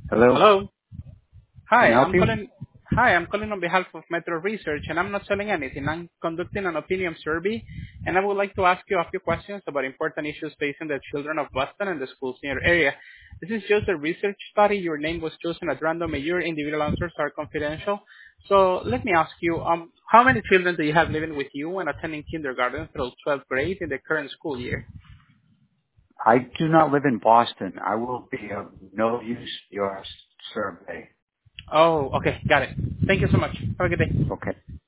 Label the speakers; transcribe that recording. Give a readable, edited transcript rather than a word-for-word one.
Speaker 1: Hello?
Speaker 2: Hello.
Speaker 1: Can I
Speaker 2: Hi,
Speaker 1: help
Speaker 2: I'm
Speaker 1: you?
Speaker 2: calling. Hi, I'm calling on behalf of Metro Research, and I'm not selling anything. I'm conducting an opinion survey, and I would like to ask you a few questions about important issues facing the children of Boston and the schools in your area. This is just a research study. Your name was chosen at random, and your individual answers are confidential. So let me ask you, how many children do you have living with you and attending kindergarten through 12th grade in the current school year?
Speaker 1: I do not live in Boston. I will be of no use to your survey.
Speaker 2: Oh, okay, got it. Thank you so much. Have a good day.
Speaker 1: Okay.